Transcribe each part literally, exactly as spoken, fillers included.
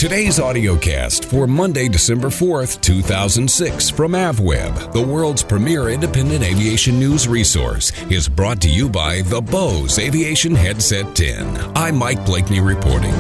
Today's audiocast for Monday, December fourth, two thousand six from AvWeb, the world's premier independent aviation news resource, is brought to you by the Bose Aviation Headset ten. I'm Mike Blakeney reporting.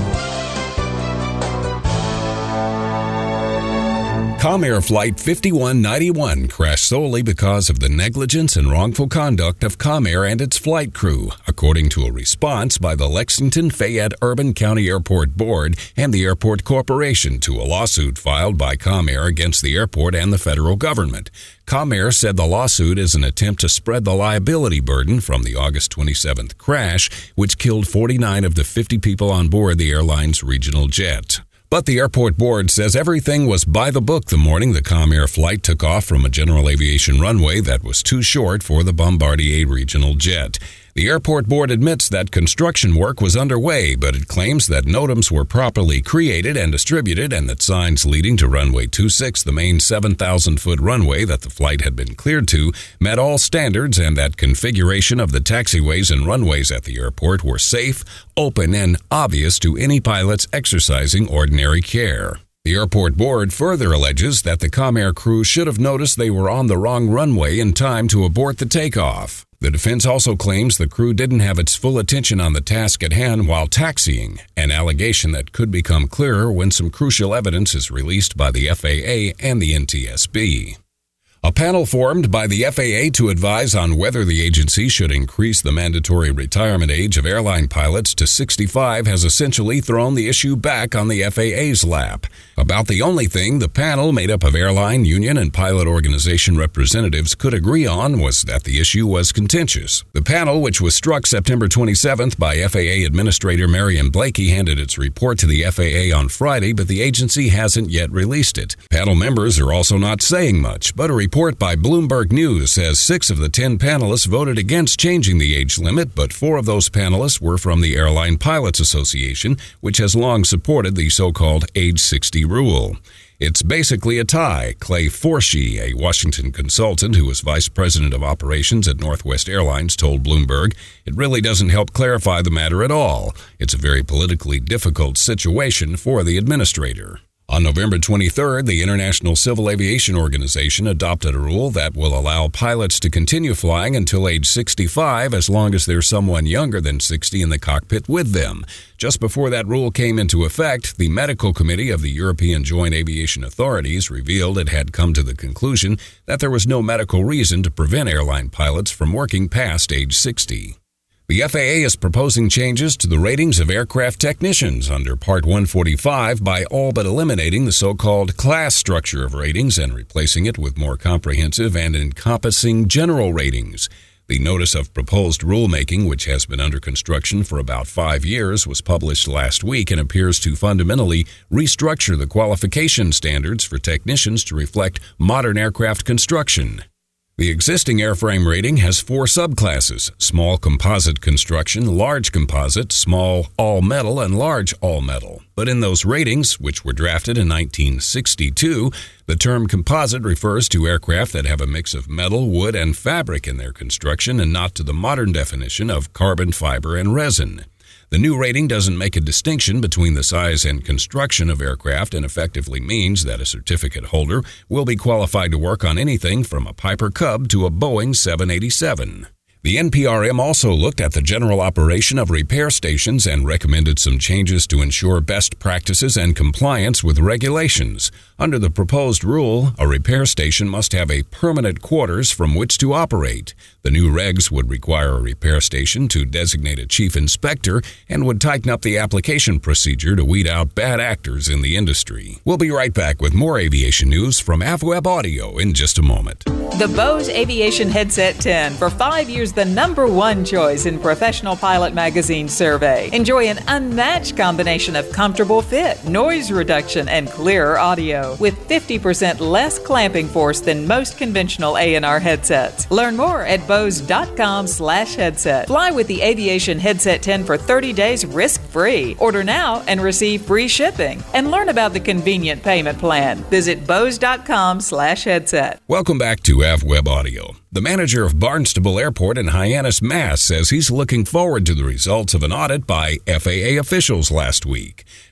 Comair Flight fifty-one ninety-one crashed solely because of the negligence and wrongful conduct of Comair and its flight crew, according to a response by the Lexington-Fayette Urban County Airport Board and the Airport Corporation to a lawsuit filed by Comair against the airport and the federal government. Comair said the lawsuit is an attempt to spread the liability burden from the August twenty-seventh crash, which killed forty-nine of the fifty people on board the airline's regional jet. But the airport board says everything was by the book the morning the Comair flight took off from a general aviation runway that was too short for the Bombardier regional jet. The airport board admits that construction work was underway, but it claims that NOTAMs were properly created and distributed and that signs leading to runway two six, the main seven thousand foot runway that the flight had been cleared to, met all standards and that configuration of the taxiways and runways at the airport were safe, open, and obvious to any pilots exercising ordinary care. The airport board further alleges that the Comair crew should have noticed they were on the wrong runway in time to abort the takeoff. The defense also claims the crew didn't have its full attention on the task at hand while taxiing, an allegation that could become clearer when some crucial evidence is released by the F A A and the N T S B. A panel formed by the F A A to advise on whether the agency should increase the mandatory retirement age of airline pilots to sixty-five has essentially thrown the issue back on the F A A's lap. About the only thing the panel, made up of airline, union, and pilot organization representatives, could agree on was that the issue was contentious. The panel, which was struck September twenty-seventh by F A A Administrator Marion Blakey, handed its report to the F A A on Friday, but the agency hasn't yet released it. Panel members are also not saying much, but a report by Bloomberg News says six of the ten panelists voted against changing the age limit, but four of those panelists were from the Airline Pilots Association, which has long supported the so-called age sixty rule. It's basically a tie. Clay Forshee, a Washington consultant who was vice president of operations at Northwest Airlines, told Bloomberg, "It really doesn't help clarify the matter at all. It's a very politically difficult situation for the administrator." On November twenty-third, the International Civil Aviation Organization adopted a rule that will allow pilots to continue flying until age sixty-five as long as there's someone younger than sixty in the cockpit with them. Just before that rule came into effect, the Medical Committee of the European Joint Aviation Authorities revealed it had come to the conclusion that there was no medical reason to prevent airline pilots from working past age sixty. The F A A is proposing changes to the ratings of aircraft technicians under Part one forty-five by all but eliminating the so-called class structure of ratings and replacing it with more comprehensive and encompassing general ratings. The notice of proposed rulemaking, which has been under construction for about five years, was published last week and appears to fundamentally restructure the qualification standards for technicians to reflect modern aircraft construction. The existing airframe rating has four subclasses: small composite construction, large composite, small all-metal, and large all-metal. But in those ratings, which were drafted in nineteen sixty-two, the term composite refers to aircraft that have a mix of metal, wood, and fabric in their construction and not to the modern definition of carbon fiber and resin. The new rating doesn't make a distinction between the size and construction of aircraft and effectively means that a certificate holder will be qualified to work on anything from a Piper Cub to a Boeing seven eighty-seven. The N P R M also looked at the general operation of repair stations and recommended some changes to ensure best practices and compliance with regulations. Under the proposed rule, a repair station must have a permanent quarters from which to operate. The new regs would require a repair station to designate a chief inspector and would tighten up the application procedure to weed out bad actors in the industry. We'll be right back with more aviation news from AvWeb Audio in just a moment. The Bose Aviation Headset ten, for five years the number one choice in Professional Pilot Magazine survey. Enjoy an unmatched combination of comfortable fit, noise reduction, and clearer audio with fifty percent less clamping force than most conventional A and R headsets. Learn more at Bose.com slash headset. Fly with the Aviation Headset ten for thirty days risk-free. Order now and receive free shipping. And learn about the convenient payment plan. Visit Bose.com slash headset. Welcome back to AvWeb Audio. The manager of Barnstable Airport in Hyannis, Mass. says he's looking forward to the results of an audit by F A A officials last week.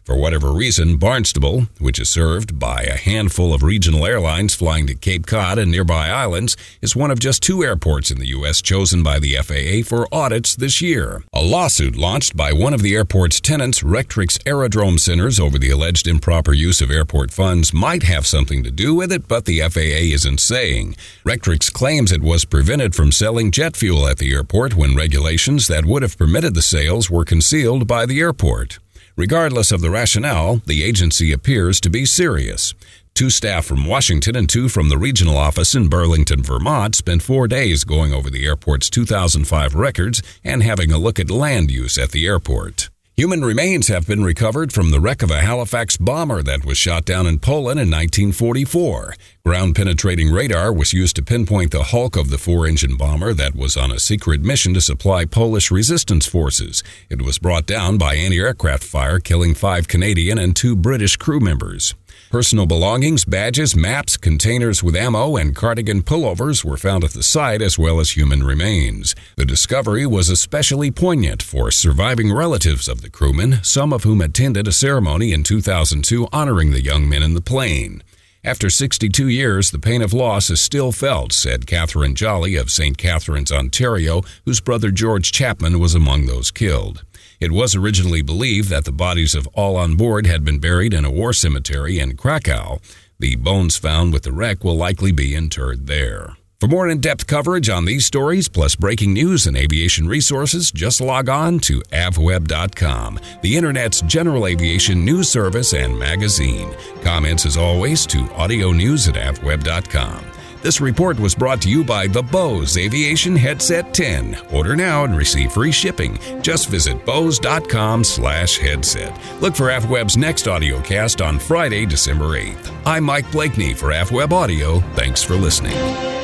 For whatever reason, Barnstable, which is served by a handful of regional airlines flying to Cape Cod and nearby islands, is one of just two airports in the U S chosen by the F A A for audits this year. A lawsuit launched by one of the airport's tenants, Rectrix Aerodrome Centers, over the alleged improper use of airport funds might have something to do with it, but the F A A isn't saying. Rectrix claims it was prevented from selling jet fuel at the airport when regulations that would have permitted the sales were concealed by the airport. Regardless of the rationale, the agency appears to be serious. Two staff from Washington and two from the regional office in Burlington, Vermont, spent four days going over the airport's two thousand five records and having a look at land use at the airport. Human remains have been recovered from the wreck of a Halifax bomber that was shot down in Poland in nineteen forty-four. Ground-penetrating radar was used to pinpoint the hulk of the four-engine bomber that was on a secret mission to supply Polish resistance forces. It was brought down by anti-aircraft fire, killing five Canadian and two British crew members. Personal belongings, badges, maps, containers with ammo, and cardigan pullovers were found at the site, as well as human remains. The discovery was especially poignant for surviving relatives of the crewmen, some of whom attended a ceremony in two thousand two honoring the young men in the plane. After sixty-two years, the pain of loss is still felt, said Catherine Jolly of Saint Catharines, Ontario, whose brother George Chapman was among those killed. It was originally believed that the bodies of all on board had been buried in a war cemetery in Krakow. The bones found with the wreck will likely be interred there. For more in-depth coverage on these stories, plus breaking news and aviation resources, just log on to avweb dot com, the Internet's general aviation news service and magazine. Comments, as always, to audio news at avweb dot com. This report was brought to you by the Bose Aviation Headset ten. Order now and receive free shipping. Just visit bose dot com slash headset. Look for AvWeb's next audio cast on Friday, December eighth. I'm Mike Blakeney for AvWeb Audio. Thanks for listening.